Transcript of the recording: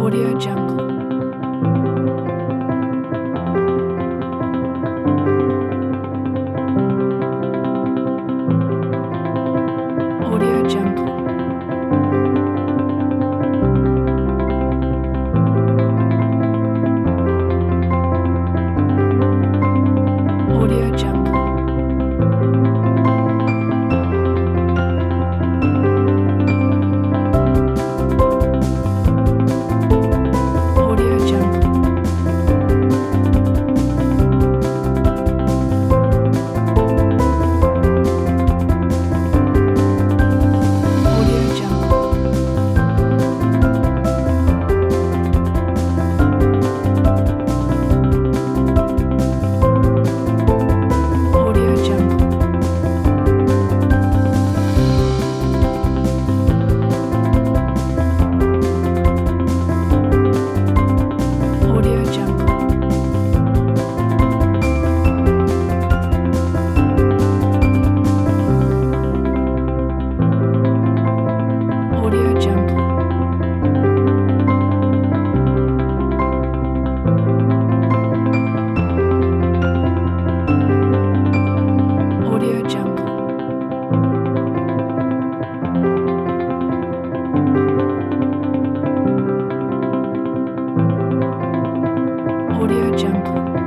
Audio Jungle. Audio Jungle. Audio Jungle. Audio Jungle. Audio Jungle. Audio Jungle. Audio Jungle. Audio Jungle. Audio Jungle. Audio Jungle.